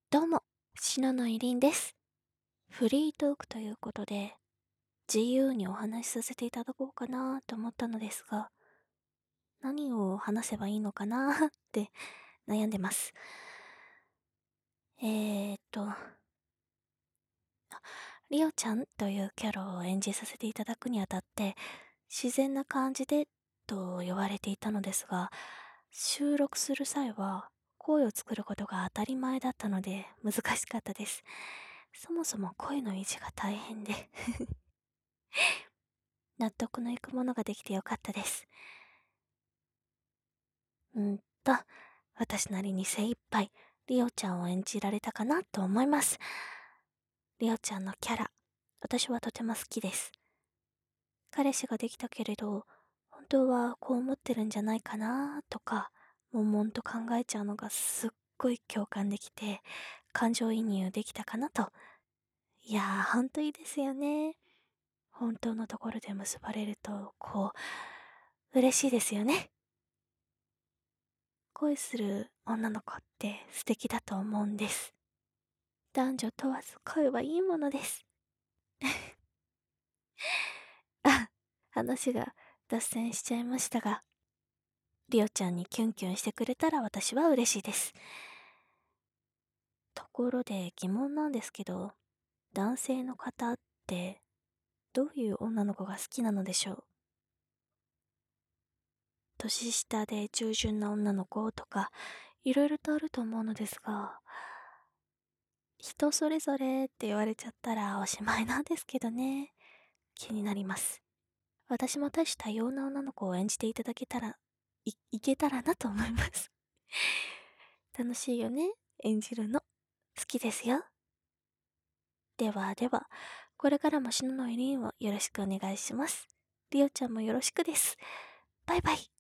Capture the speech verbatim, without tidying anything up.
どうも、篠野いりんです。フリートークということで、自由にお話しさせていただこうかなと思ったのですが、何を話せばいいのかなって悩んでます。えーっと、リオちゃんというキャラを演じさせていただくにあたって、自然な感じでと言われていたのですが、収録する際は声を作ることが当たり前だったので難しかったです。そもそも声の維持が大変で納得のいくものができてよかったです。うんと、私なりに精一杯、リオちゃんを演じられたかなと思います。リオちゃんのキャラ、私はとても好きです。彼氏ができたけれど、本当はこう思ってるんじゃないかなとか、悶々と考えちゃうのがすっごい共感できて、感情移入できたかなと。いやー、ほんといいですよね。本当のところで結ばれると、こう、嬉しいですよね。恋する女の子って素敵だと思うんです。男女問わず恋はいいものです。あ、話が脱線しちゃいましたが、リオちゃんにキュンキュンしてくれたら私は嬉しいです。ところで疑問なんですけど、男性の方ってどういう女の子が好きなのでしょう？年下で従順な女の子とか、いろいろとあると思うのですが、人それぞれって言われちゃったらおしまいなんですけどね。気になります。私も多種多様な女の子を演じていただけたら、い、いけたらなと思います。楽しいよね、演じるの。好きですよ。ではでは、これからも篠野エリンをよろしくお願いします。リオちゃんもよろしくです。バイバイ。